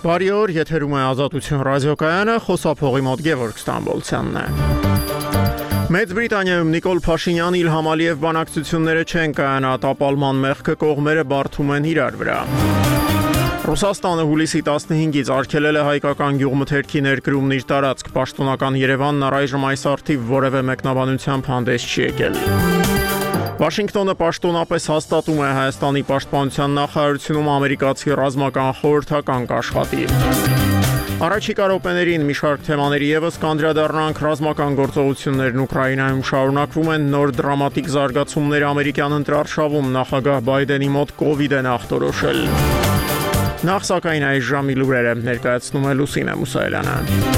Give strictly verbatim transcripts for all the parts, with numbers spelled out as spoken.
Բարի օր, եթերում է Ազատություն ռադիոկայանը, խոսափողի մոտ Գևորգ Ստամբոլցյանն է։ Մեծ Բրիտանիայում Նիկոլ Փաշինյան Իլհամ Ալիև բանակցությունները չեն կայանա, տապալման մեղքը կողմերը բարդում են իրար վրա։ Ռուսաստանը հուլիսի տասնհինգից արգելել է հայկական գյուղմթերքի ներկրումն իր տարածք, պաշտոնական Երևանն առայժմ այս առթիվ որևէ մեկնաբանությամբ հանդես չի եկել։ Վաշինգտոնը պաշտոնապես հաստատում է Հայաստանի պաշտպանության նախարարությունում ամերիկացի ռազմական խորհրդական կաշխատի։ Առաջիկա րոպեներին մի շարք թեմաների ևս կանդրադառնանք, ռազմական գործողություններն Ուկրաինայում շարունակվում են, նոր դրամատիկ զարգացումներ ամերիկյան ընտրարշավում, նախագահ Բայդենի մոտ կովիդ են ախտորոշել։ Նախ սակայն այս ժամի լուրերը ներկայացնում է Լուսինե Մուսայելյանը։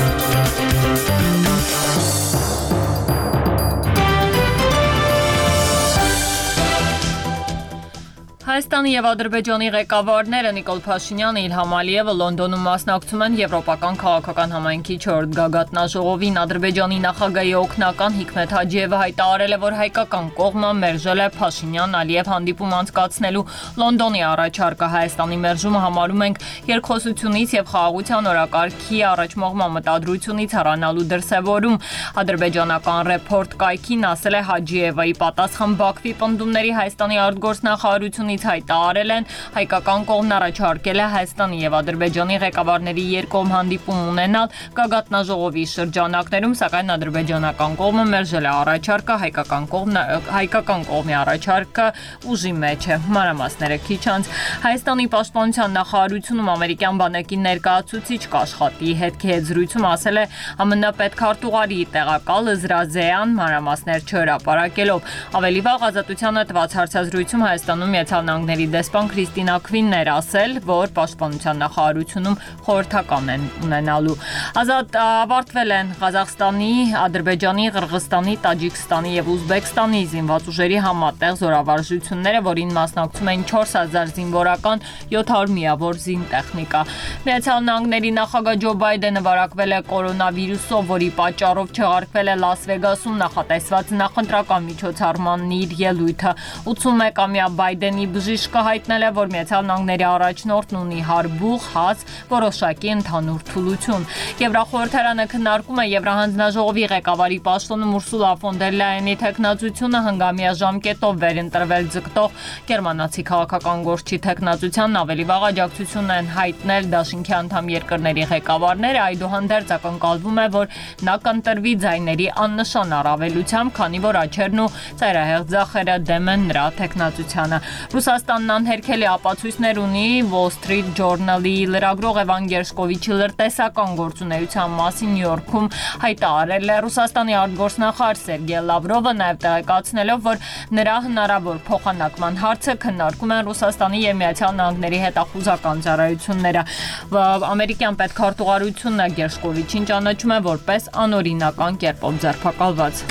Հայաստանի և Ադրբեջանի ղեկավարները Նիկոլ Փաշինյանը, Իլհամ Ալիևը Լոնդոնում մասնակցում են Եվրոպական քաղաքական համայնքի չորրորդ գագաթնաժողովին։ Ադրբեջանի նախագահի օգնական Հիկմեթ Հաջիևը հայտարարել է, որ հայկական կողմը մերժել է Փաշինյան-Ալիև հանդիպում անցկացնելու Լոնդոնի առաջարկը։ Հայաստանի մերժումը համարում ենք երկխոսությունից և խաղաղության օրակարգի առաջմողման մտադրությունից հեռանալու դրսևորում։ Ադրբեջանական Ռեփորտ կայքին ասել է Հաջիևը։ Ի պատասխան Բաքվի պնդումների Հայաստանի արտգործնախարարությունից հայտարարել են, հայկական կողմն առաջարկել է Հայաստանի և Ադրբեջանի ղեկավարների երկկողմ հանդիպում ունենալ գագաթնաժողովի շրջանակներում, սակայն ադրբեջանական կողմը մերժել է առաջարկը, հայկական կողմն հայկական կողմի առաջարկը ուժի մեջ է։ Մանրամասները քիչ անց Հայաստանի պաշտպանության նախարարությունում ամերիկյան բանակի ներկայացուցիչ կաշխատի հետքի հետ զրույցում ասել է ԱՄՆ պետքարտուղարի տեղակալ Զրազեան, մանրամասներ չհրապարակելով։ Ավելի վաղ Ազատությանը տված հարցազրույցում Հայաստանում Միացյալ Նահանգների դեսպան Քրիստինա Քվինն էր ասել, որ պաշտպանության նախարարությունում խորհրդական են ունենալու։ Ազատ ավարտվել են Ղազախստանի, Ադրբեջանի, Қырғызստանի, Տաջիկստանի և Ուզբեկստանի զինված ուժերի համատեղ զորավարժությունները, որին մասնակցում էին չորս հազար զինվորական, յոթ հարյուր միավոր զինտեխնիկա։ Միացյալ Նահանգների նախագահ Ջո Բայդենը վարակվել է կորոնավիրուսով, որի պատճառով չեղարկվել է Լաս Վեգասում նախատեսված նախընտրական միջոցառմանն իր ելույթը։ ութսունմեկամյա Բայդենի բժիշկը հայտնել է, որ Միացյալ Նահանգների առաջնորդն ունի հարբուխ, հաց, որոշակի ընդհանուր թուլություն։ Եվրախորհրդարանը քննարկում է Եվրահանձնաժողովի ղեկավարի պաշտոնում Ուրսուլա ֆոն դեր Լայենի թեկնածությունը հնգամյա ժամկետով վերընտրվել ձգտող գերմանացի քաղաքական գործչի թեկնածությանն ավելի վաղ աջակցություն են հայտնել դաշինքի անդամ երկրների ղեկավարները, այդուհանդերձ ակնկալվում է, որ նա կընտրվի ձայների աննշան առավելությամբ, քանի որ աչերն ու ծայրահեղ ձախերը դեմ են նրա թեկնածությանը։ Ռուսաստանն անհերքելի ապացույցներ ունի Wall Street Journal-ի լրագրող Էվան Գերշկովիչի լրտեսական գործունեության մասին Նյու Յորքում հայտարարել է Ռուսաստանի արտգործնախարար Սերգեյ Լավրովը, նաև տեղեկացնելով, որ նրա հնարավոր փոխանակման հարցը քննարկում են Ռուսաստանի և Միացյալ Նահանգների հետախուզական ծառայությունները։ Ամերիկյան պետքարտուղարությունը Գերշկովիչին ճանաչում է որպես անօրինական կերպով ձերբակալված։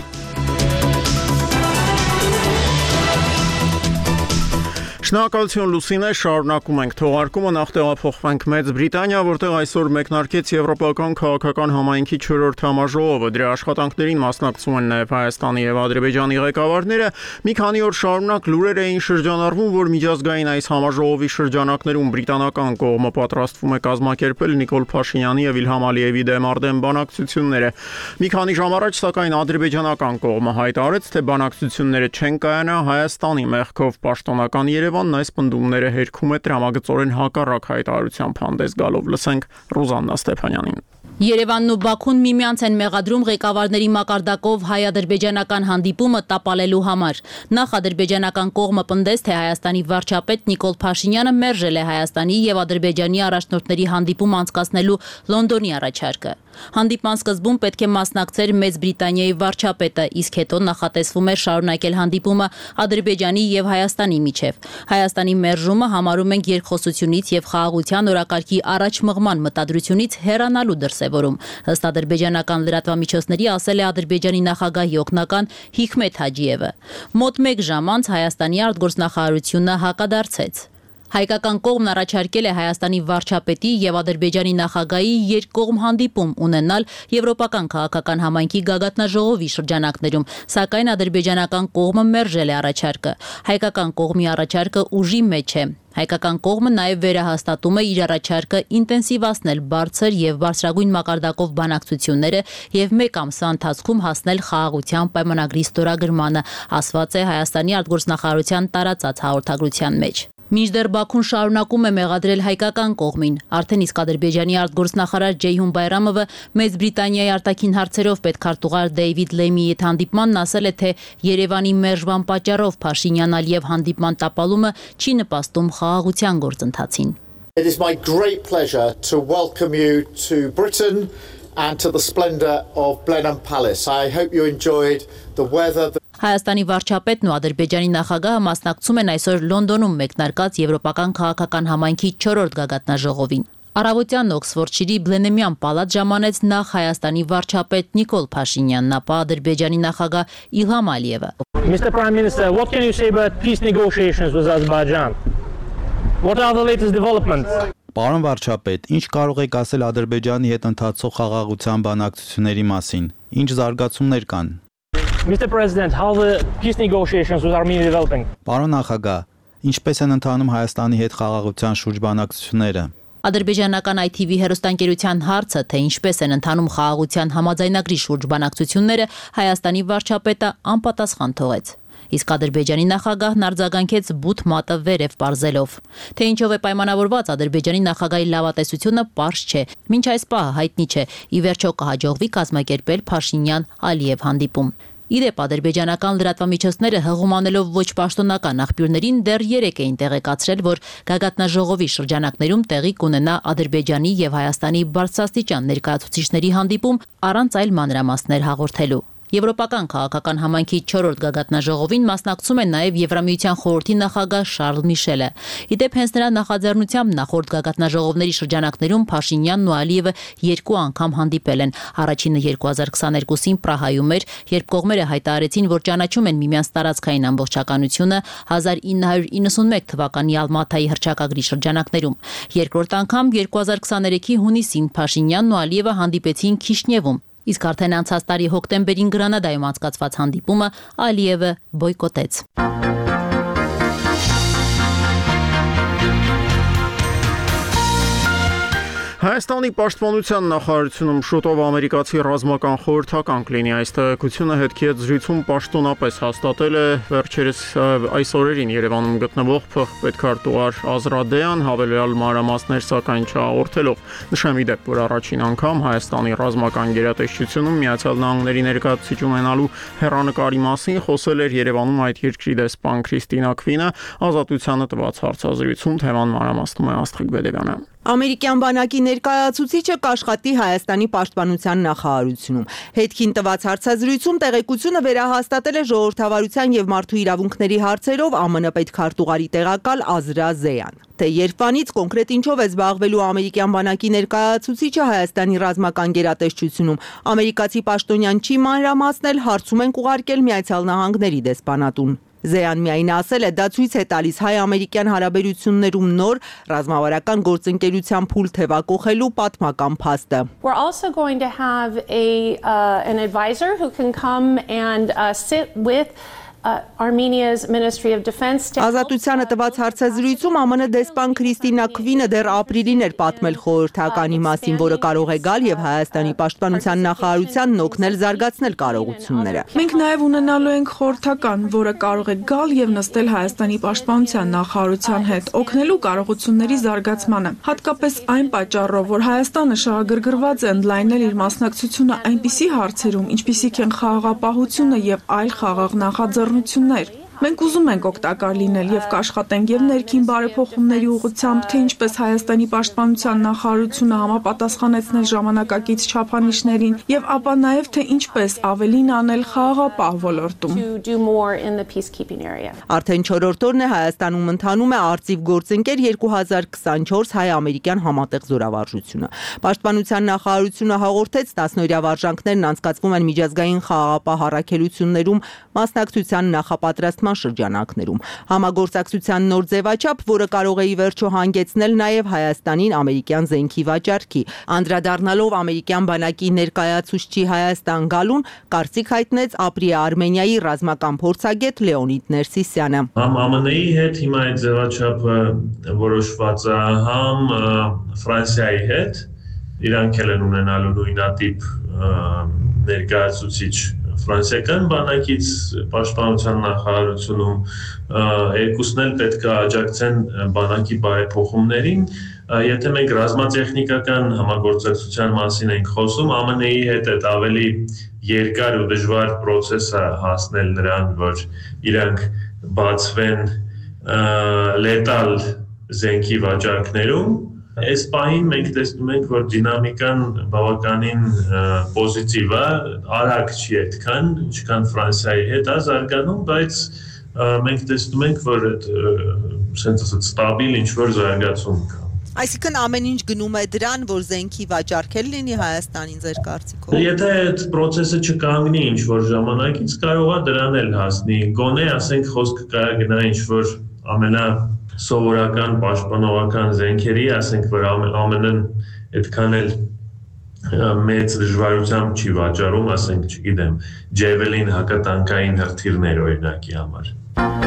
Շնորհակալություն Լուսինե, շարունակում ենք թողարկումը, նախ տեղափոխվենք Մեծ Բրիտանիա, որտեղ այսօր մեկնարկեց Եվրոպական քաղաքական համայնքի չորրորդ համաժողովը։ Դրա աշխատանքներին մասնակցում են նաև Հայաստանի և Ադրբեջանի ղեկավարները։ Մի քանի օր շարունակ լուրեր էին շրջանառվում, որ միջազգային այս համաժողովի շրջանակներում բրիտանական կողմը պատրաստվում է կազմակերպել Նիկոլ Փաշինյանի և Իլհամ Ալիևի դեմ արդեն բանակցությունները։ Մի քանի ժամ առաջ, սակայն ադրբեջանական կողմը հայտարարեց, թե բանակցությունները չեն կայանա Հայաստանի մեղքով պաշտոնական Երևանն այս պնդումները հերքում է տրամագծորեն հակառակ հայտարարությամբ հանդես գալով։ Լսենք Ռուզաննա Ստեփանյանին։ Երևանն ու Բաքուն միմյանց են մեղադրում ղեկավարների մակարդակով հայ-ադրբեջանական հանդիպումը տապալելու համար։ Նախ ադրբեջանական կողմը պնդեց, թե Հայաստանի վարչապետ Նիկոլ Փաշինյանը մերժել է Հայաստանի և Ադրբեջանի առաջնորդների հանդիպում անցկացնելու Լոնդոնի առաջարկը։ Հանդիպման սկզբում պետք է մասնակցեր Մեծ Բրիտանիայի վարչապետը, իսկ հետո նախատեսվում էր շարունակել հանդիպումը Ադրբեջանի և Հայաստանի միջև։ Հայաստանի մերժումը համարում ենք երկխոսությունից և խաղաղության օրակարգի առաջմղման մտադրությունից հեռանալու դրսևորում։ Ըստ ադրբեջանական լրատվամիջոցների ասել է Ադրբեջանի նախագահի օգնական Հիկմեթ Հաջիևը։ Մոտ մեկ ժամ անց Հայաստանի արտգործնախարարությունը հակադարձեց։ Հայկական կողմն առաջարկել է Հայաստանի վարչապետի եւ Ադրբեջանի նախագահի երկկողմ հանդիպում ունենալ եվրոպական քաղաքական համայնքի գագաթնաժողովի շրջանակներում, սակայն ադրբեջանական կողմը մերժել է առաջարկը։ Հայկական կողմի առաջարկը ուժի մեջ է։ Հայկական կողմը նաև վերահաստատում է իր առաջարկը ինտենսիվացնել բարձր եւ բարձրագույն մակարդակով բանակցությունները եւ մեկ ամսվա ընթացքում հասնել խաղաղության պայմանագրի ստորագրմանը, ասված է Հայաստանի արտգործնախարարության տարածած հաղորդագրության մեջ։ Մինչդեռ Բաքուն շարունակում է մեղադրել հայկական կողմին, արդեն իսկ Ադրբեջանի արտգործնախարար Ջեյհուն Բայրամովը Մեծ Բրիտանիայի արտաքին հարցերով պետքարտուղար Դեյվիդ Լեմիի հետ հանդիպմանն ասել է, թե Երևանի մերժման պատճառով Փաշինյան-Ալիև հանդիպման տապալումը չի նպաստում խաղաղության գործընթացին։ It is my great pleasure to welcome you to Britain and to the splendor of Blenheim Palace. I hope you enjoyed the weather. Հայաստանի վարչապետն ու Ադրբեջանի նախագահը մասնակցում են այսօր Լոնդոնում մեկնարկած Եվրոպական քաղաքական համայնքի չորրորդ գագաթնաժողովին։ Առավոտյան Օքսֆորդշիրի Բլենհեմյան պալատ ժամանեց նախ Հայաստանի վարչապետ Նիկոլ Փաշինյանն, ապա Ադրբեջանի նախագահ Իլհամ Ալիևը։ Mister Prime Minister, what can you say about peace negotiations with Azerbaijan? What are the latest developments? Պարոն վարչապետ, ինչ կարող եք ասել Ադրբեջանի հետ ընթացող խաղաղության բանակցությունների մասին։ Ինչ զարգացումներ կան։ Mister President, how the peace negotiations with Armenia developing? Պարոն նախագահ, ինչպես են ընթանում Հայաստանի հետ խաղաղության շուրջ բանակցությունները։ Ադրբեջանական I T V հեռուստաընկերության հարցը, թե ինչպես են ընթանում խաղաղության համաձայնագրի շուրջ բանակցությունները, Հայաստանի վարչապետը անպատասխան թողեց։ Իսկ Ադրբեջանի նախագահն արձագանքեց բութ մատը վերև պարզելով։ Թե ինչով է պայմանավորված Ադրբեջանի նախագահի լավատեսությունը, պարզ չէ։ Մինչ այս պահը հայտնի չէ, ի վերջո կհաջողվի կազմակերպել Փաշինյան-Ալիև հանդիպում։ Իդեպ ադրբեջանական լրատվամիջոցները հղումանելով ոչ պաշտոնական աղբյուրներին դեռ երեկ էին տեղեկացրել, որ գագաթնաժողովի շրջանակներում տեղի կունենա Ադրբեջանի եւ Հայաստանի բարձրաստիճան ներկայացուցիչների հանդիպում առանց այլ մանրամասներ հաղորդելու։ Եվրոպական քաղաքական համայնքի չորրորդ գագաթնաժողովին մասնակցում է նաև Եվրամիության խորհրդի նախագահ Շարլ Միշելը։ Իդեպ հենց նրա նախաձեռնությամբ նախորդ գագաթնաժողովների շրջանակներում Փաշինյանն ու Ալիևը երկու անգամ հանդիպել են։ Առաջինը երկու հազար քսաներկուսին Պրահայում էր, երբ կողմերը հայտարարեցին, որ ճանաչում են միմյանց տարածքային ամբողջականությունը հազար ինը հարյուր իննսունմեկ թվականի Ալմաթայի հռչակագրի շրջանակներում։ Երկրորդ անգամ երկու հազար քսաներեքի հունիսին Փաշինյանն ու Ալիևը հանդիպեցին Քիշնևում։ Իսկ արդեն անցած տարի հոկտեմբերին Գրանադայում անցկացված հանդիպումը Ալիևը բոյկոտեց։ Հայաստանի պաշտպանության նախարարությունում շուտով ամերիկացի ռազմական խորհրդական կլինի։ Այս տեղեկությունը հետքի հետ զրույցում պաշտոնապես հաստատել է վերջերս այս օրերին Երևանում գտնվող փոխպետքարտուղար Ազրադեան, հավելյալ մանրամասներ սակայն չհաղորդելով։ Նշեմ ի դեպ, որ առաջին անգամ Հայաստանի ռազմական գերատեսչությունում Միացյալ Նահանգների ներկայացուցիչ ունենալու հեռանկարի մասին խոսել էր Երևանում այդ երկրի դեսպան Քրիստինա Քվինը, Ազատությանը տված հարցազրույցում թեման մանրամասնում է Աստղիկ Բեդևյանը։ Ամերիկյան բանակի ներկայացուցիչը կաշխատի Հայաստանի պաշտպանության նախարարությունում։ Հետքին տված հարցազրույցում տեղեկությունը վերահաստատել է ժողովրդավարության եւ մարդու իրավունքների հարցերով ԱՄՆ պետքարտուղարի տեղակալ Ազրա Զեյան։ Թե երբանից կոնկրետ ինչով է զբաղվելու ամերիկյան բանակի ներկայացուցիչը Հայաստանի ռազմական գերատեսչությունում, ամերիկացի պաշտոնյան չի մանրամասնել, հարցում են ուղարկել Միացյալ Նահանգների դեսպանատուն։ Զեյան միայն ասել է, դա ցույց է տալիս հայ-ամերիկյան հարաբերություններում նոր ռազմավարական գործընկերության փուլ թևակողելու պատմական փաստը։ We're also going to have a uh, an advisor who can come and uh, sit with Uh, Armenia's Ministry of Defense. Ազատությանը տված հարցազրույցում ԱՄՆ դեսպան Քրիստինա Քվինը դեռ ապրիլին էր պատմել խորհրդականի մասին, որը կարող է գալ եւ Հայաստանի պաշտպանության նախարարությանն օգնել զարգացնել կարողությունները։ Մենք նաեւ ունենալու ենք խորհրդական, որը կարող է գալ եւ նստել Հայաստանի պաշտպանության նախարարության հետ, օգնելու կարողությունների զարգացմանը։ Հատկապես այն պատճառով, որ Հայաստանը շահագրգռված է ընդլայնել իր մասնակցությունը այնպիսի հարցերում, ինչպիսիք են խաղաղապահությունը եւ այլ խաղաղ նախաձեռնություններ։ Մենք ուզում ենք օգտակար լինել եւ կաշխատենք եւ ներքին բարեփոխումների ուղղությամբ, թե ինչպես Հայաստանի պաշտպանության նախարարությունը համապատասխանեցնել ժամանակակից չափանիշներին եւ ապա նաեւ թե ինչպես ավելին անել խաղաղապահ ոլորտում։ Արդեն չորրորդ օրն է Հայաստանում ընթանում է արծիվ գործընկեր երկու հազար քսանչորս հայ-ամերիկյան համատեղ զորավարժությունը։ Պաշտպանության նախարարությունը հաղորդեց տասնօրյա վարժանքներն անցկացվում են միջազգային խաղաղապահ առաքելություններում մասնակցության նախապատրաստման արտահանման շրջանակներում։ Համագործակցության նոր ձևաչափ, որը կարող է ի վերջո հանգեցնել նաև Հայաստանին ամերիկյան զենքի վաճառքի։ Անդրադառնալով ամերիկյան բանակի ներկայացուցչի Հայաստան գալուն, կարծիք հայտնեց ապրի Արմենիայի ռազմական փորձագետ Լեոնիդ Ներսիսյանը։ Համ Ամն Է-ի հետ հիմա այդ ձևաչափը որոշված է, համ Ֆրանսիայի հետ, իրանք էլ են ունենալու նույնատիպ ներկայացուցիչ ֆրանսիական բանակից պաշտպանության նախարարությունում, երկուսն էլ պետք է աջակցեն բանակի բարեփոխումներին։ Եթե մենք ռազմատեխնիկական համագործակցության մասին ենք խոսում, Ամն Է-ի հետ այդ ավելի երկար ու դժվար process է հասնել նրան, որ իրանք բացվեն լետալ զենքի վաճառքներում։ Այս պահին մենք տեսնում ենք, որ դինամիկան բավականին պոզիտիվ է, արագ չի այդքան, ինչքան Ֆրանսիայի հետ է զարգանում, բայց մենք տեսնում ենք, որ այդ սենց ասած ստաբիլ ինչ-որ զարգացում կա։ Այսինքն ամեն ինչ գնում է դրան, որ զենքի վաճառքել լինի Հայաստանին ձեր կարծիքով։ Եթե այդ process-ը չկանգնի ինչ-որ ժամանակից, կարող է դրան էլ հասնի։ Գոնե, ասենք, խոսքը կարա գնա ինչ-որ ամենա սովորական պաշտպանողական զենքերի, ասենք, որ ԱՄՆ-ն այդքան էլ մեծ դժվարությամբ չի վաճառում, ասենք, չգիտեմ, Javelin հակատանկային հրթիռներ օրինակի համար։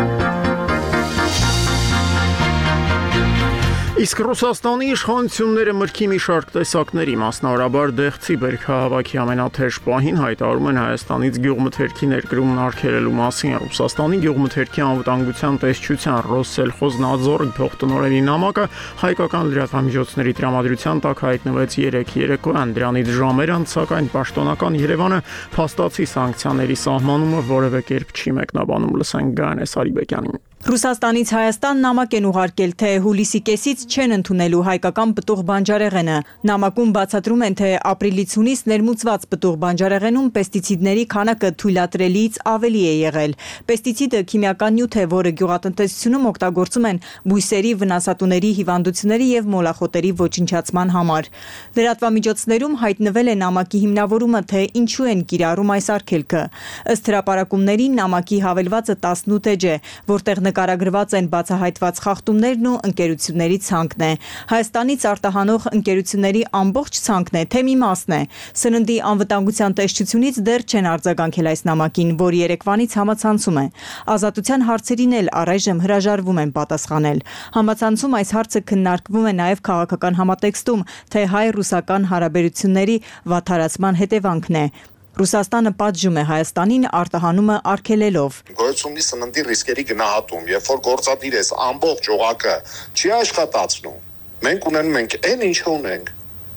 Իսկ Ռուսաստանի իշխանությունները մրգի մի շարք տեսակների, մասնավորաբար դեղցի բերքահավաքի ամենաթեժ պահին հայտարարում են Հայաստանից գյուղմթերքի ներկրումն արգելելու մասին։ Ռուսաստանի գյուղմթերքի անվտանգության տեսչության Ռոսսելխոզնadzor փոխտնօրենի նամակը հայկական լրատվամիջոցների տրամադրության տակ հայտնվեց երեկ երեկոյան։ Դրանից ժամեր անց, սակայն պաշտոնական Երևանը փաստացի սանկցիաների սահմանումը որևէ կերպ չի մեկնաբանում։ Լսենք Գայանե Սարիբեկյանին։ Ռուսաստանից Հայաստան նամակ են ուղարկել, թե հուլիսի կեսից չեն ընդունելու հայկական պտուղ բանջարեղենը։ Նամակում բացատրում են, թե ապրիլից հունիս ներմուծված պտուղ բանջարեղենում պեստիցիդների քանակը թույլատրելիից ավելի է եղել։ Պեստիցիդը քիմիական նյութ է, որը գյուղատնտեսությունում օգտագործում են բույսերի, վնասատուների հիվանդությունների եւ մոլախոտերի ոչնչացման համար։ Լրատվամիջոցներում հայտնվել է նամակի հիմնավորումը, թե ինչու են կիրառում այս արգելքը։ Ըստ հրապարակումների նամակի հավելվածը տասնութ էջ է, որտեղ նկարագրված են բացահայտված խախտումներն ու ընկերությունների ցանկն է։ Հայաստանից արտահանող ընկերությունների ամբողջ ցանկն է, թե մի մասն է։ Սննդի անվտանգության տեսչությունից դեռ չեն արձագանքել այս նամակին, որ երեկվանից համացանցում է։ Ազատության հարցերին էլ առայժմ հրաժարվում են պատասխանել։ Համացանցում այս հարցը քննարկվում է նաև քաղաքական համատեքստում, թե հայ-ռուսական հարաբերությունների վատթարացման հետևանքն է։ Ռուսաստանը պատժում է Հայաստանին արտահանումը արգելելով։ Գոյությունի սննդի ռիսկերի գնահատում, երբ որ գործադիր ես ամբողջ օղակը չի աշխատացնում, մենք ունենում ենք այն ինչը ունենք։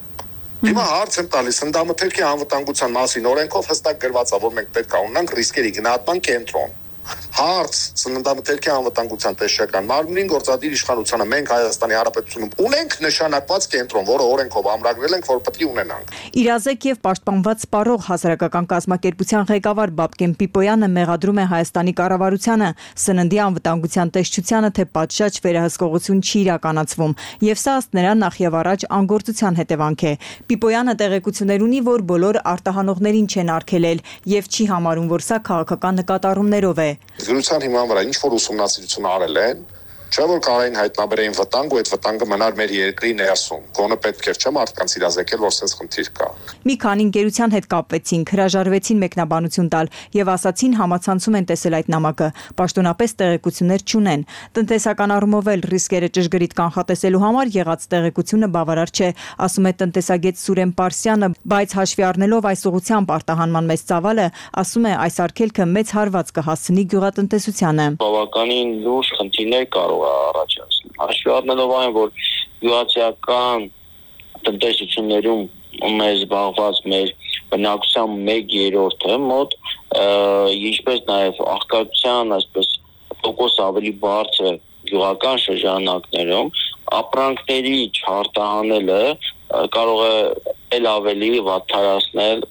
Հիմա հարց եմ տալիս սննդամթերքի անվտանգության մասին օրենքով հստակ գրված է, որ մենք պետք է ունենանք ռիսկերի գնահատման կենտրոն։ Հարց սննդամթերքի անվտանգության տեսչական մարմնին գործադիր իշխանությանը մենք Հայաստանի Հանրապետությունում ունենք նշանակված կենտրոն, որը օրենքով ամրագրել ենք, որ պետք է ունենանք։ Իրազեկ եւ պաշտպանված սպառող հասարակական կազմակերպության ղեկավար Բաբկեն Պիպոյանը մեղադրում է Հայաստանի կառավարությանը սննդի անվտանգության տեսչությանը, թե պատշաճ վերահսկողություն չի իրականացվում, եւ սա ըստ նրա նախ եւ առաջ անգործության հետևանք է։ Պիպոյանը տեղեկություններ ունի, որ բոլոր արտահանողներին չեն արգելել եւ չի համարում, որ սա քաղաքական նկատառումներով է։ Զրույցան հիման վրա ինչ որ ուսումնասիրություն արել են, չէ որ կարային հայտնաբերեին վտանգ ու այդ վտանգը մնար մեր երկրի ներսում։ Գոնե պետք էր չէ մարդկանց իրազեկել, որ sense խնդիր կա։ Մի քանի ընկերության հետ կապվեցինք, հրաժարվեցին մեկնաբանություն տալ եւ ասացին համացանցում են տեսել այդ նամակը, պաշտոնապես տեղեկություններ չունեն։ Տնտեսական առումով էլ ռիսկերը ճշգրիտ կանխատեսելու համար եղած տեղեկությունը բավարար չէ, ասում է տնտեսագետ Սուրեն Պարսյանը, բայց հաշվի առնելով այս ուղղությամբ արտահանման մեծ ծավալը, ասում է այս արգելքը մեծ հարված կհասցնի գյուղատնտեսությանը։ Բավականին լուրջ խնդիրներ կարող առաջացնել։ Հաշվի առնելով այն, որ գյուղացիական տնտեսություններում մեր զբաղված մեր բնակության մեկ երրորդը մոտ, ինչպես նաև աղքատության, այսպես տոկոս ավելի բարձր գյուղական շրջանակներում ապրանքների չարտահանելը կարող է ել ավելի վատթարացնել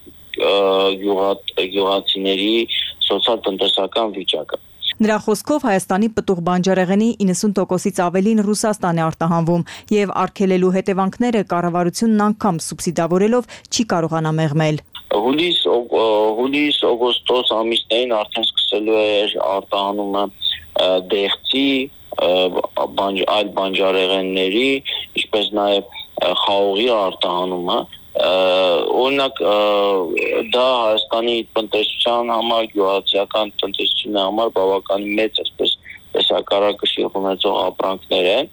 գյուղացիների սոցիալ-տնտեսական վիճակը։ Նրա խոսքով Հայաստանի պտուղ բանջարեղենի իննսուն տոկոսից ավելին Ռուսաստան է արտահանվում եւ արգելելու հետևանքները կառավարությունն անգամ սուբսիդավորելով չի կարողանա մեղմել։ Հուլիս հուլիս օգոստոս ամիսներին արդեն սկսելու է արտահանումը դեղցի, այլ բանջարեղենների, ինչպես նաև խաղողի արտահանումը, օրինակ դա Հայաստանի տնտեսության համար, գյուղացիական տնտեսության համար բավականին մեծ այսպես տեսակարակշիռ ունեցող ապրանքներ են։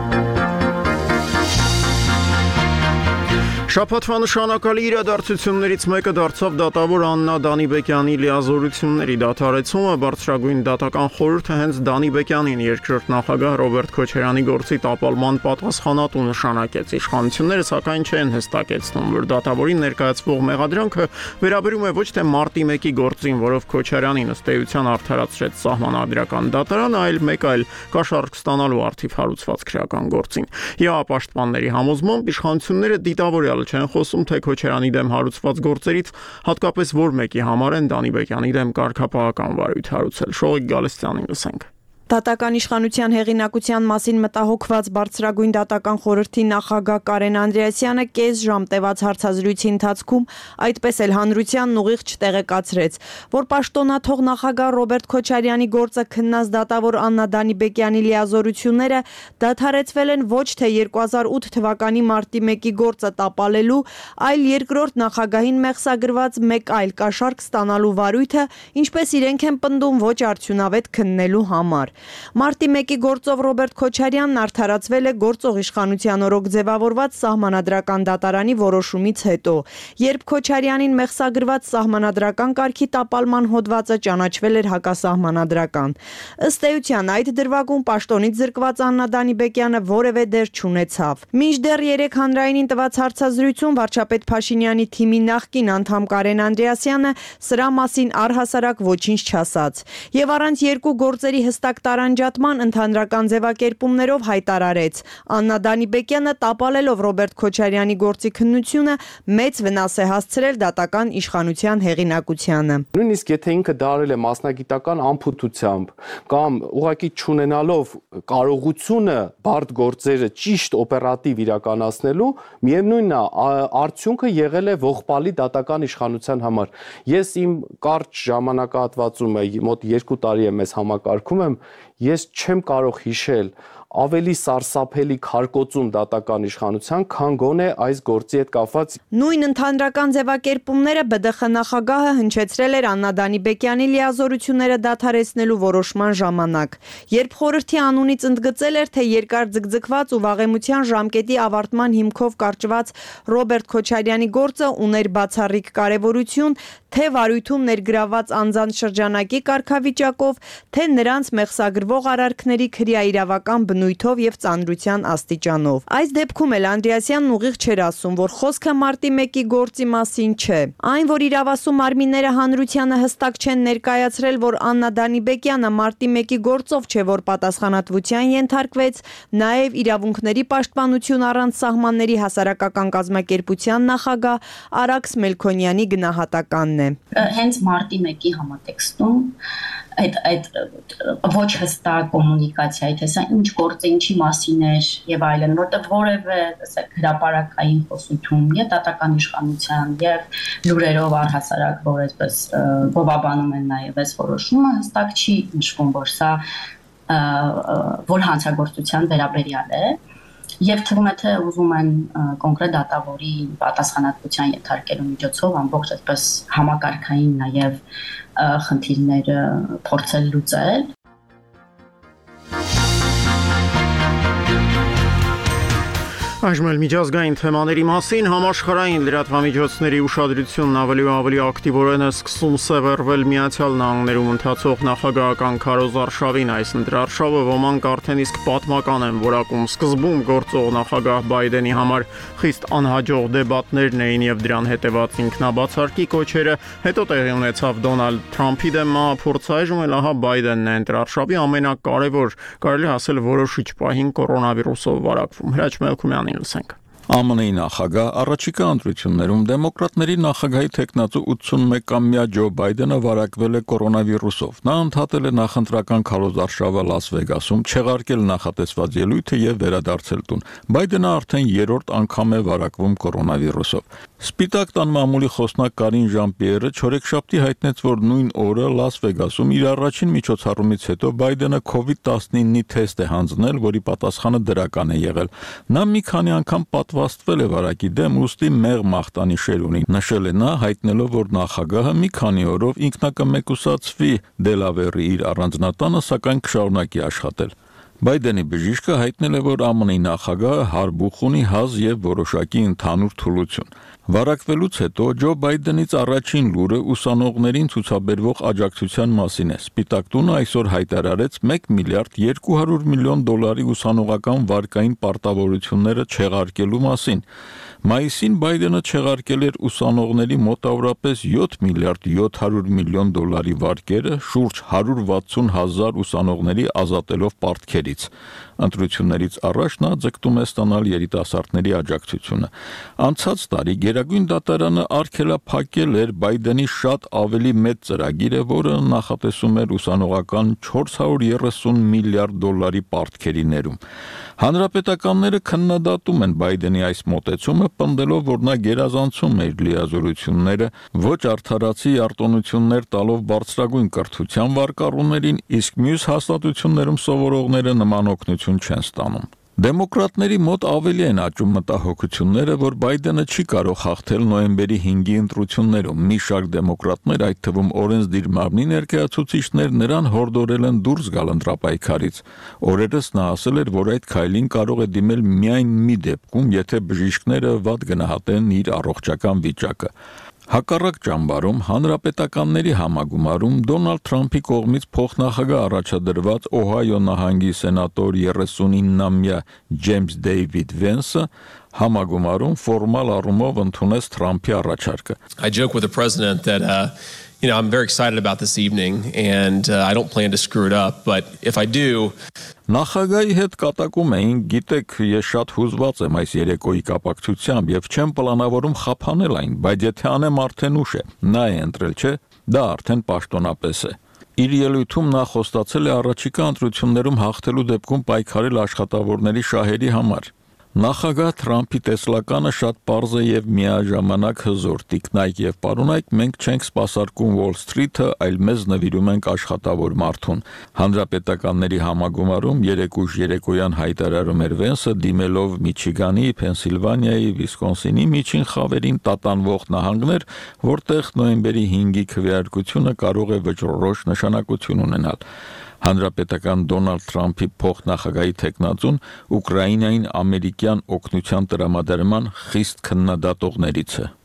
Շաբաթվա նշանակալի իրադարձություններից մեկը դարձավ դատավոր Աննա Դանիբեկյանի լիազորությունների դադարեցումը։ Բարձրագույն դատական խորհուրդը հենց Դանիբեկյանին երկրորդ նախագահ Ռոբերտ Քոչարյանի գործի տապալման պատասխանատու նշանակեց։ Իշխանությունները սակայն չեն հստակեցնում, որ դատավորին ներկայացվող մեղադրանքը վերաբերում է ոչ թե մարտի մեկի գործին, որով Քոչարյանին ըստ էության արդարացրեց սահմանադրական դատարանը, այլ մեկ այլ կաշառք ստանալու արդիվ հարուցված քրեական գործին։ ԵԱ պաշտպանների համոզմամբ իշխանությունները դիտավորյալ չեն խոսում թե Քոչարյանի դեմ հարուցված գործերից, հատկապես որ մեկի համար են Դանիբեկյանի դեմ կարգապահական վարույթ հարուցել։ Շողիկ Գալստյանին լսենք։ Դատական իշխանության հեղինակության մասին մտահոգված Բարձրագույն դատական խորհրդի նախագահ Կարեն Անդրեասյանը կես ժամ տևած հարցազրույցի ընթացքում այդպես էլ հանրությանն ուղիղ չտեղեկացրեց, որ պաշտոնաթող նախագահ Ռոբերտ Քոչարյանի գործը քննած դատավոր Աննա Դանիբեկյանի լիազորությունները դադարեցվել են ոչ թե երկու հազար ութ թվականի մարտի մեկի գործը տապալելու, այլ երկրորդ նախագահին մեղսագրված մեկ այլ կաշառք ստանալու վարույթը, ինչպես իրենք են պնդում, ոչ արդյունավետ քննելու համար։ Մարտի մեկի գործով Ռոբերտ Քոչարյանն արդարացվել է գործող իշխանության օրոք ձևավորված սահմանադրական դատարանի որոշումից հետո, երբ Քոչարյանին մեղսագրված սահմանադրական կարգի տապալման հոդվածը ճանաչվել էր հակասահմանադրական։ Ըստ էության այդ դրվագում պաշտոնից զրկված Աննա Դանիբեկյանը որևէ դեր չունեցավ։ Մինչդեռ երեք հանրայինին տված հարցազրույցում վարչապետ Փաշինյանի թիմի նախկին անդամ Կարեն Անդրեասյանը սրա մասին առհասարակ ոչինչ չասաց եւ առանց երկու գործերի հստակ տարանջատման ընդհանրական ձևակերպումներով հայտարարեց. Աննա Դանիբեկյանը տապալելով Ռոբերտ Քոչարյանի գործի քննությունը մեծ վնաս է հասցրել դատական իշխանության հեղինակությանը։ Նույնիսկ եթե ինքը դարել է մասնագիտական անփութությամբ կամ ուղղակի չունենալով կարողությունը բարդ գործերը ճիշտ օպերատիվ իրականացնելու, միևնույնն է, արդյունքը եղել է ողբալի դատական իշխանության համար։ Ես իմ կարճ ժամանակահատվածում մոտ երկու տարի եմ ես համակարգում եմ, ես չեմ կարող հիշել ավելի սարսափելի քարկոծում դատական իշխանության, քան գոնե այս գործի հետ կապված։ Նույն ընդհանրական ձևակերպումները ԲԴԽ նախագահը հնչեցրել էր Աննա Դանիբեկյանի լիազորությունները դադարեցնելու որոշման ժամանակ, երբ խորհրդի անունից ընդգծել էր, թե երկար ձգձգված ու վաղեմության ժամկետի ավարտման հիմքով կարճված Ռոբերտ Քոչարյանի գործը ուներ բացառիկ կարևորություն, թե վարույթում ներգրավված անձանց շրջանակի կարգավիճակով, թե նրանց մեղսագրվող արարքների քրեաիրավական բնույթով եւ ծանրության աստիճանով։ Այս դեպքում էլ Անդրեասյանն ուղիղ չէր ասում, որ խոսքը մարտի մեկի գործի մասին չէ։ Այն, որ իրավասու մարմինները հանրությանը հստակ չեն ներկայացրել, որ Աննա Դանիբեկյանը մարտի մեկի գործով չէ, որ պատասխանատվության ենթարկվեց, նաեւ իրավունքների պաշտպանություն առանց սահմանների հասարակական կազմակերպության նախագահ Արաքս Մելքոնյանի գնահատականն է։ Հենց մարտի մեկի համատեքստում այդ այդ ոչ հստակ կոմունիկացիայի, թե սա ինչ գործ է, ինչի մասին էր եւ այլն, որտեղ որևէ, ասեք, հրապարակային խոսություն եւ դատական իշխանության եւ լուրերով առհասարակ, որ այսպես բովաբանում են նաեւ այս որոշումը, հստակ չի նշվում, որ սա որ հանցագործության վերաբերյալ է։ Եվ թվում է, թե ուզում են կոնկրետ դատավորի պատասխանատվության ենթարկելու միջոցով ամբողջ այսպես համակարգային նաև խնդիրները փորձել լուծել։ Այժմ էլ միջազգային թեմաների մասին համաշխարհային լրատվամիջոցների ուշադրությունն ավելի ու ավելի ակտիվորեն է սկսում սևեռվել Միացյալ Նահանգներում ընթացող նախագահական քարոզարշավին։ Այս ընտրարշավը ոմանք արդեն իսկ պատմական են որակում։ Սկզբում գործող նախագահ Բայդենի համար խիստ անհաջող դեբատներն էին եւ դրան հետեւած ինքնաբացարկի կոչերը, հետո տեղի ունեցավ Դոնալդ Թրամփի դեմ մահափորձ, այժմ էլ ահա Բայդենն է ընտրարշավի ամենակարևոր, կարելի ասել որոշիչ պահին կորոնավիրուսով վարակվում։ Հրաչ Մելքումյանին լսենք։ Է Մ Ն-ի նախագահ առաջիկա ընտրություններում դեմոկրատների նախագահի թեկնածու ութսունմեկամյա Ջո Բայդենը վարակվել է կորոնավիրուսով։ Նա ընդհատել է նախընտրական քարոզարշավը Լաս Վեգասում, չեղարկել նախատեսված ելույթը եւ վերադարձել տուն։ Բայդենը արդեն երրորդ անգամ է վարակվում կորոնավիրուսով։ Սպիտակ տան մամուլի խոսնակ Կարին Ժան-Պիերը չորեքշաբթի հայտնեց, որ նույն օրը Լաս Վեգասում իր առաջին միջոցառումից հետո Բայդենը քովիդ տասնինի թեստ է հանձնել, որի պատասխանը դրական է եղել։ Նա մի քանի անգամ պատվաստվել է վարակի դեմ, ուստի մեղմ մաղթանիշեր ունի։ Նշել է նա, հայտնելով, որ նախագահը մի քանի օրով ինքնակմեկուսացվի Դելավերի իր առանձնատանը, սակայն կշարունակի աշխատել։ Բայդենի բժիշկը հայտնել է, որ Ա Մ Ն-ի նախագահը հարբուխ ունի հազ եւ որոշակի ընդհանուր թուլություն։ Վարակվելուց հետո Ջո Բայդենից առաջին լուրը ուսանողներին ցուցաբերվող աջակցության մասին է։ Սպիտակ տունը այսօր հայտարարեց մեկ միլիարդ երկու հարյուր միլիոն դոլարի ուսանողական վարկային պարտավորությունները չեղարկելու մասին։ Մայիսին Բայդենը չեղարկել էր ուսանողների մոտավորապես յոթ միլիարդ յոթ հարյուր միլիոն դոլարի վարկերը, շուրջ հարյուր վաթսուն հազար ուսանողների ազատելով պարտքերից։ Ընտրություններից առաջ նա ձգտում է ստանալ երիտասարդների աջակցությունը։ Անցած տարի Գերագույն դատարանը արգելափակել էր Բայդենի շատ ավելի մեծ ծրագիրը, որը նախատեսում էր ուսանողական չորս հարյուր երեսուն միլիարդ դոլարի պարտքերի ներում։ Հանրապետականները քննադատում են Բայդենի այս մոտեցումը, պնդելով, որ նա գերազանցում է իր լիազորությունները, ոչ արդարացի արտոնություններ տալով բարձրագույն կրթության վարկառուներին, իսկ մյուս հաստատություններում սովորողները նման օգնություն չեն ստանում։ Դեմոկրատների մոտ ավելի են աճում մտահոգությունները, որ Բայդենը չի կարող հաղթել նոյեմբերի հինգի ընտրություններում։ Մի շարք դեմոկրատներ, այդ թվում օրենսդիր մարմնի ներկայացուցիչներ, նրան հորդորել են դուրս գալ ընտրապայքարից։ Օրերս նա ասել էր, որ այդ քայլին կարող է դիմել միայն մի դեպքում, եթե բժիշկները վատ գնահատեն իր առողջական վիճակը։ Հակառակ ճամբարում հանրապետականների համագումարում Դոնալդ Թրամփի կողմից փոխնախագահ առաջադրված Օհայո նահանգի սենատոր երեսունինամյա Ջեյմս Դեյվիդ Վենսը համագումարում ֆորմալ առումով ընդունեց Թրամփի առաջարկը։ I joke with the president that uh, you know, I'm very excited about this evening and uh, I don't plan to screw it up, but if I do Նախագահի հետ կատակում էին, գիտեք, ես շատ հուզված եմ այս երեկոյի կապակցությամբ եւ չեմ պլանավորում խափանել այն, բայց եթե անեմ արդեն ուշ է։ Նա է ընտրել, չէ՞, դա արդեն պաշտոնապես է։ Իր ելույթում նա խոստացել է առաջիկա ընտրություններում հաղթելու դեպքում պայքարել աշխատավորների շահերի համար։ Նախագահ Թրամփի տեսլականը շատ պարզ է եւ միաժամանակ հզոր։ Տիկնայք եւ պարոնայք, մենք չենք սպասարկում Wall Street-ը, այլ մեզ նվիրում ենք աշխատավոր մարդուն։ Հանրապետականների համագումարում երեկույթ երեկոյան հայտարարում էր Վենսը, դիմելով Միչիգանի, Փենսիլվանիայի, Վիսկոնսինի միջին խավերին տատանվող նահանգներ, որտեղ նոյեմբերի հինգի քվեարկությունը կարող է վճռորոշ նշանակություն ունենալ։ Հանրապետական Դոնալդ Թրամփի փոխնախագահի թեկնածուն Ուկրաինային ամերիկյան օգնության տրամադրման խիստ քննադատողներից է։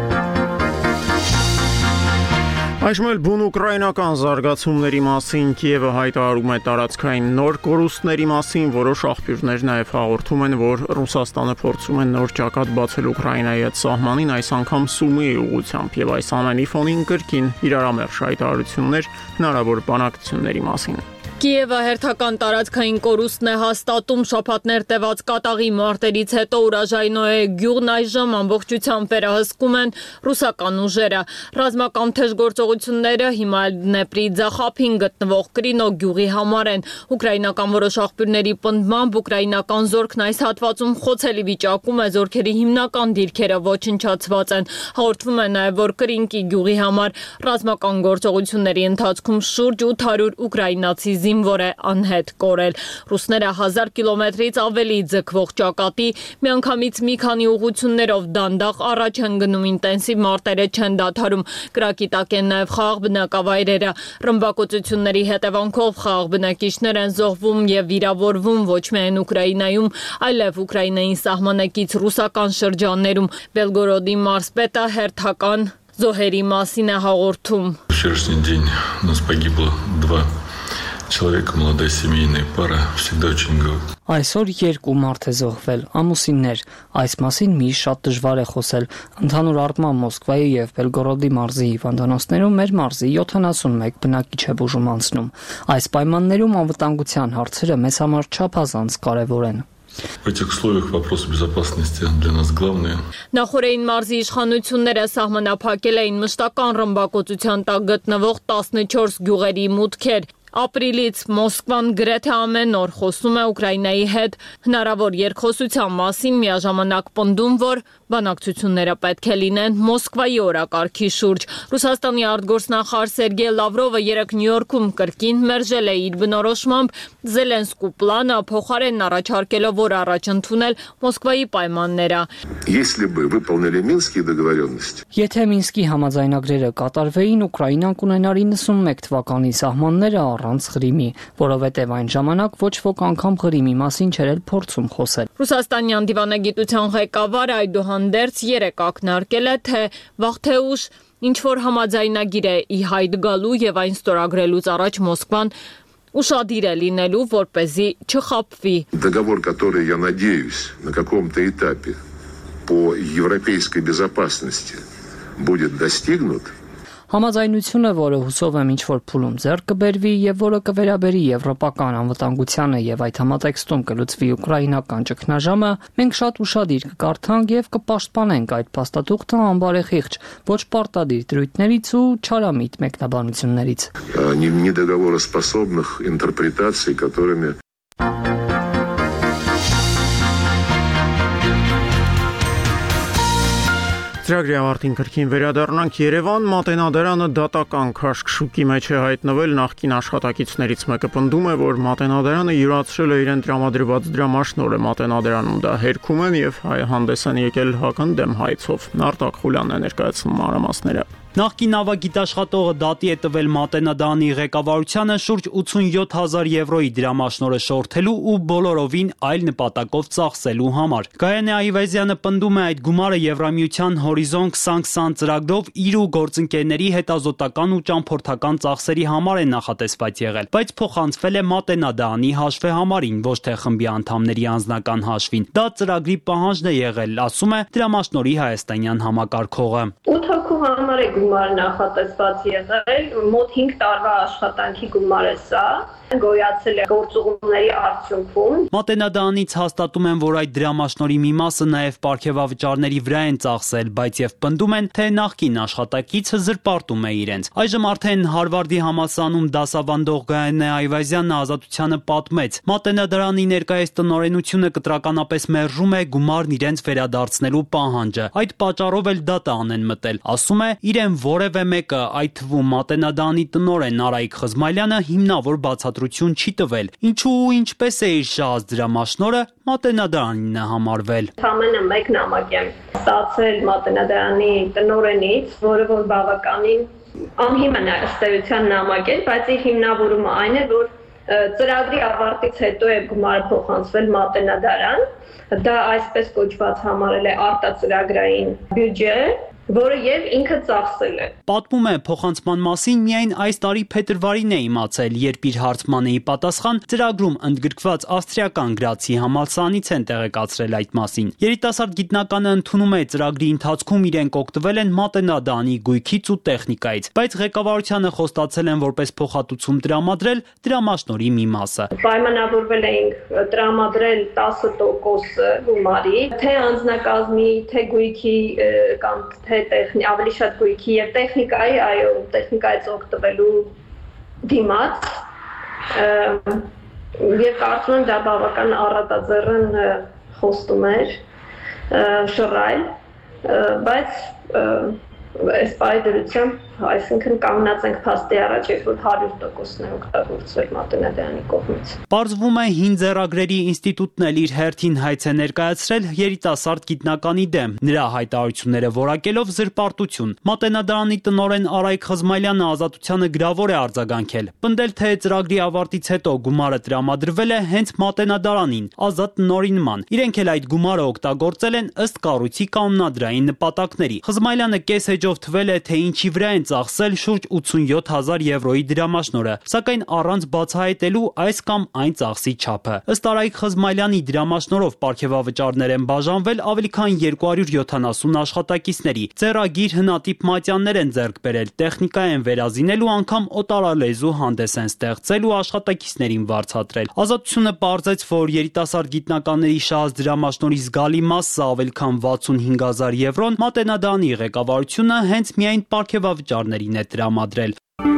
Այժմ էլ բուն ուկրաինական զարգացումների մասին Կիևը հայտարարում է տարածքային նոր կորուստների մասին, որոշ աղբյուրներ նաև հաղորդում են, որ Ռուսաստանը փորձում է նոր ճակատ բացել Ուկրաինայի հետ սահմանին, այս անգամ Սումիի ուղղությամբ, եւ այս ամենի ֆոնին կրկին իրարամերժ հայտարարություններ հնարավոր բանակցությունների մասին։ Կիևը հերթական տարածքային կորուստն է հաստատում շաբաթներ տևած կատաղի մարտերից հետո Ուրաժայնոյե գյուղն այժմ ամբողջությամբ վերահսկում են ռուսական ուժերը։ Ռազմական թեժ գործողությունները հիմա Դնեպրի ձախափին գտնվող Կրինո գյուղի համար են։ Ուկրաինական որոշ աղբյուրների պնդմամբ ուկրաինական զորքն այս հատվածում խոցելի վիճակում է, զորքերի հիմնական դիրքերը ոչնչացված են։ Հաղորդվում է նաև, որ Կրինկի գյուղի համար ռազմական գործողությունների ընթացքում շուրջ ութ հարյուր ուկրաինացի զինվոր է անհետ կորել։ Ռուսները հազար կիլոմետրից ավելի ձգվող ճակատի միանգամից մի քանի ուղղություններով դանդաղ առաջ են գնում, ինտենսիվ մարտերը չեն դադարում, կրակի տակ են նաև խաղաղ բնակավայրերը։ Ռմբակոծությունների հետևանքով խաղաղ բնակիչներ են զոհվում եւ վիրավորվում ոչ միայն Ուկրաինայում, այլև Ուկրաինային սահմանակից ռուսական շրջաններում։ Բելգորոդի մարզպետը հերթական զոհերի մասին է հաղորդում։ Человек, молодая семейная пара, всегда очень говорит. Այսօր երկու մարդ է զոհվել, ամուսիններ, այս մասին միշտ շատ դժվար է խոսել։ Ընդհանուր առմամբ Մոսկվայի եւ Բելգորոդի մարզի հիվանդանոցներում մեր մարզի յոթանասունմեկ բնակիչ է բուժում անցնում։ Այս պայմաններում անվտանգության հարցերը մեզ համար չափազանց կարեւոր են։ В этих условиях вопрос безопасности для нас главный. Նախորդային մարզի իշխանությունները սահմանափակել էին մշտական ռմբակոծության տակ գտնվող տասնչորս գյուղերի մուտքեր։ Ապրիլից Մոսկվան գրեթե ամեն օր խոսում է Ուկրաինայի հետ հնարավոր երկխոսության մասին, միաժամանակ պնդում, որ բանակցությունները պետք է լինեն Մոսկվայի օրակարգի շուրջ։ Ռուսաստանի արտգործնախարար Սերգեյ Լավրովը երեկ Նյու Յորքում կրկին մերժել է իր բնորոշմամբ Զելենսկու պլանը, փոխարենն առաջարկելով, որ առաջ ընդունել Մոսկվայի պայմանները։ Если бы выполнили Минские договоренности. Եթե Մինսկի համաձայնագրերը կատարվեին, Ուկրաինան կունենար իննսունմեկ թվականի սահմանները առանց Ղրիմի, որովհետև այն ժամանակ ոչ ոք անգամ Ղրիմի մասին չէր էլ փորձում խոսել։ Ռուսաստանյան դիվանագիտության ղեկավարը այդուհանդերձ երեկ ակնարկել է, թե վաղ թե ուշ ինչ որ համաձայնագիր է ի հայտ գալու եւ այն ստորագրելուց առաջ Մոսկվան ուշադիր է լինելու, որպեսզի չխաբվի։ Договор, который, я надеюсь, на каком-то этапе по европейской безопасности будет достигнут. Համաձայնությունը, որը հուսով եմ ինչ-որ փուլում ձեռք կբերվի եւ որը կվերաբերի եվրոպական անվտանգությանը եւ այդ համատեքստում կլուծվի ուկրաինական ճգնաժամը, մենք շատ ուշադիր կկարդանք եւ կպաշտպանենք այդ փաստաթուղթը անբարեխիղճ, ոչ պարտադիր դրույթներից ու չարամիտ մեկնաբանություններից։ Недоговороспособных интерпретаций, которыми Ծրագրի ավարտին կրկին վերադառնանք Երևան, Մատենադարանը դատական քաշքշուկի մեջ է հայտնվել, նախկին աշխատակիցներից մեկը պնդում է, որ Մատենադարանը յուրացրել է իրեն տրամադրված դրամաշնորհը, Մատենադարանում դա հերքում են եւ հանդես են եկել հակընդդեմ հայցով։ Արտակ Խուլյանն է ներկայացնում մանրամասները։ Նախկին ավագիտաշխատողը դատի է տվել Մատենադարանի ղեկավարությանը շուրջ ութսունյոթ հազար եվրոյի դրամաշնորհը շորթելու ու բոլորովին այլ նպատակով ծախսելու համար։ Գայանե Այվազյանը պնդում է այդ գումարը Եվրամիության Հորիզոն քսան քսան ծրագրով իր ու գործընկերների հետազոտական ու ճամփորդական ծախսերի համար է նախատեսված եղել, բայց փոխանցվել է Մատենադարանի հաշվեհամարին, ոչ թե խմբի անդամների անձնական հաշվին։ Դա ծրագրի պահանջն է եղել, ասում է դրամաշնորհի հայաստանյան համակարգողը։ ութ հոգու համար է գումար նախատեսված եղել, մոտ հինգ տարվա աշխատանքի գումար է սա, գոյացել է գործուղումների արդյունքում։ Մատենադարանից հաստատում են, որ այդ դրամաշնորհի մի մասը նաև պարգևավճարների վրա են ծախսել, բայց եւ պնդում են, թե նախկին աշխատակիցը զրպարտում է իրենց։ Այժմ արդեն Հարվարդի համալսարանում դասավանդող Գայանե Այվազյանը Ազատությանը պատմեց. Մատենադարանի ներկայիս տնօրենությունը կտրականապես մերժում է գումարն իրենց վերադարձնելու պահանջը։ Այդ պատճառով էլ դատան են մտել։ Ասում է, իրեն որևէ մեկը, այդ թվում Մատենադարանի տնօրեն Արայիկ Խզմալյանը հիմնավոր բացատրություն չի տվել։ Ինչու ու ինչպես է իր շահած դրամաշնորհը Մատենադարանին է համարվել։ Ամենը մեկ նամակ եմ ստացել Մատենադարանի տնօրենից, որը որ բավականին անհիմն է ըստ էության նամակ է, բայց իր հիմնավորումը այն է, որ ծրագրի ավարտից հետո է գումարը փոխանցվել Մատենադարան, դա այսպես կոչված համարել է արտածրագրային բյուջե, որը եւ ինքը ծախսել է։ Պատմում է, փոխանցման մասին միայն այս տարի փետրվարին է իմացել, երբ իր հարցմանեի պատասխան ծրագրում ընդգրկված ավստրիական Գրացի համալսարանից են տեղեկացրել այդ մասին։ Երիտասարդ գիտնականը ընդունում է ծրագրի ընթացքում իրենք օգտվել են Մատենադարանի գույքից ու տեխնիկայից, բայց ղեկավարությանը խոստացել են որպես փոխհատուցում տրամադրել դրամաշնորհի մի մասը։ Պայմանավորվել էինք տրամադրել տասը տոկոս գումարի, թե անձնակազմի, թե գույքի կամ թե տեխնի ավելի շատ գույքի եւ տեխնիկայի, այո, տեխնիկայից օգտվելու դիմաց եւ կարծում եմ դա բավական առատաձեռն խոստում էր շռայլ, բայց այս պայդրությամբ, այսինքն կանգնած ենք փաստի առաջ, երբ որ հարյուր տոկոսն է օգտագործվել Մատենադարանի կողմից։ Պարզվում է հին ձեռագրերի ինստիտուտն էլ իր հերթին հայց է ներկայացրել երիտասարդ գիտնականի դեմ, նրա հայտարարությունները որակելով զրպարտություն։ Մատենադարանի տնօրեն Արայիկ Խզմալյանը Ազատությանը գրավոր է արձագանքել, պնդել, թե ծրագրի ավարտից հետո գումարը տրամադրվել է հենց Մատենադարանին, ազատ տնօրինման։ Իրենք էլ այդ գումարը օգտագործել են ըստ կառույցի կանոնադրային նպատակների։ Խզմալյանը կես էջով թվել է, թե ինչի վրա են ծախսել շուրջ ութսունյոթ հազար եվրոյի դրամաշնորհը, սակայն առանց բացահայտելու այս կամ այն ծախսի չափը։ Ըստ Արայիկ Խզմայլյանի դրամաշնորհով պարգևավճարներ են բաժանվել ավելի քան երկու հարյուր յոթանասուն աշխատակիցների։ Ձեռագիր, հնատիպ մատյաններ են ձեռք բերել, տեխնիկա են վերազինել ու անգամ օտարալեզու հանդես են ստեղծել ու աշխատակիցներին վարձատրել։ Ազատությունը պարզեց, որ երիտասարդ գիտնականների շահած դրամաշնորհի զգալի մասը ավելի քան վաթսունհինգ հազար եվրոն Մատենադանի ղեկավարությունը հենց միայն պարգևավճարներին է տրամադրել։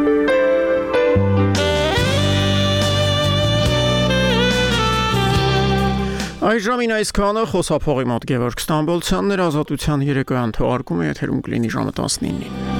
Այժմին այսքանը խոսափողի մոտ Գևորգ Ստամբոլցյանն էր, Ազատության երեկոյան թողարկումը եթերում կլինի ժամը տասնինին։